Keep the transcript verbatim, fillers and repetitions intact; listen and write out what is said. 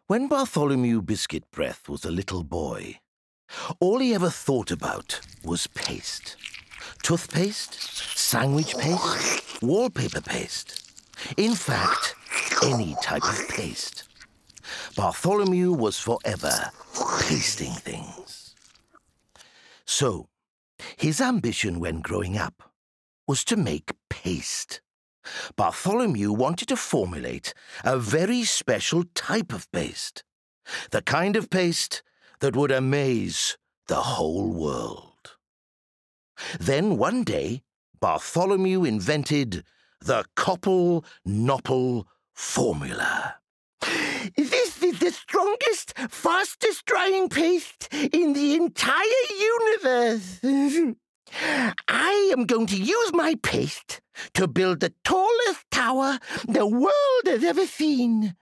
When Bartholomew Biscuit Breath was a little boy, all he ever thought about was paste. Toothpaste, sandwich paste, wallpaper paste. In fact, any type of paste. Bartholomew was forever pasting things. So, his ambition when growing up was to make paste. Bartholomew wanted to formulate a very special type of paste. The kind of paste that would amaze the whole world. Then one day, Bartholomew invented the Copple Nopple Formula. This is the strongest, fastest drying paste in the entire universe. I am going to use my paste to build the tallest tower the world has ever seen.